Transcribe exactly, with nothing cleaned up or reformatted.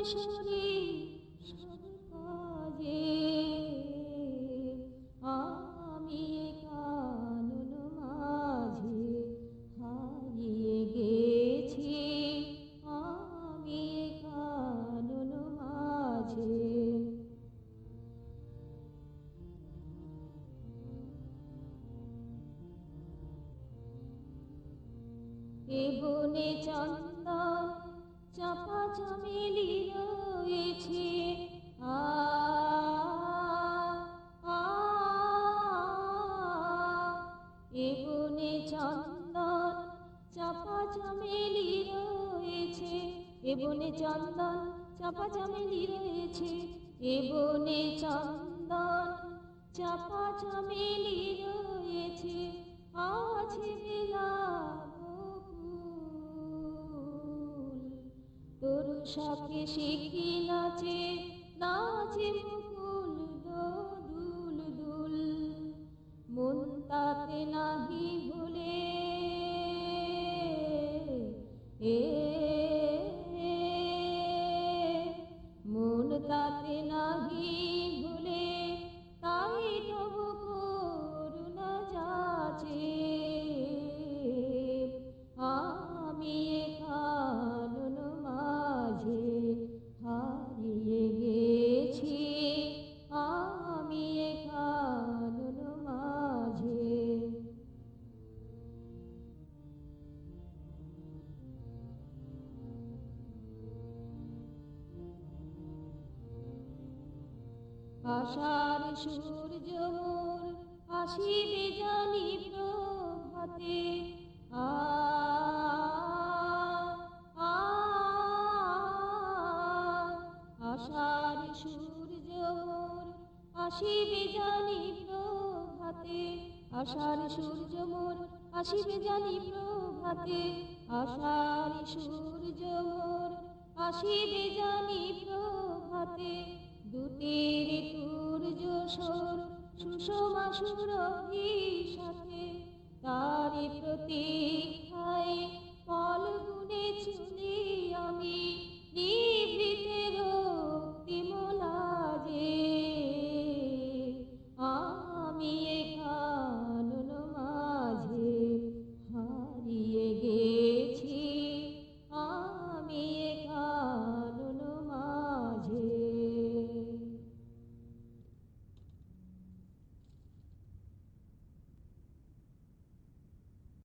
Sorry সব কাজে আমি কানন মাঝে হারিয়ে গেছি, আমি কানন মাঝে। এ বনে চন্দন চাপা চামেলি রয়েছে, আ আ এ বনে চন্দন চাপা চামেলি রয়েছে, এ বনে চন্দন চাপা চামেলি রয়েছে, এ বনে চন্দন চাপা চামেলি রয়েছে, আছে বিলাপ তরু শাকে শিখি নাচে, নাচে মুকুল দুল দুল, মন তাতে নাহি ভুলে, এ মন তাতে নাহি ভুলে, তাই তবু করুণা যাচে, আমি কানন মাঝে হারিয়ে গেছি, আমি কানন মাঝে। আশার সূর্য মোর আসিবে জানি প্রভাতে, আ আশার সূর্য মোর আসিবে জানি প্রভাতে, আশার সূর্য মোর আসিবে জানি প্রভাতে, আশার সূর্য মোর আসিবে জানি প্রভাতে, দুটির সূর্য সোর সুষমা সুরভি সাথে, তারি প্রতীক্ষায় ফলগুনে চুলি আমি নিভৃতে রক্তিম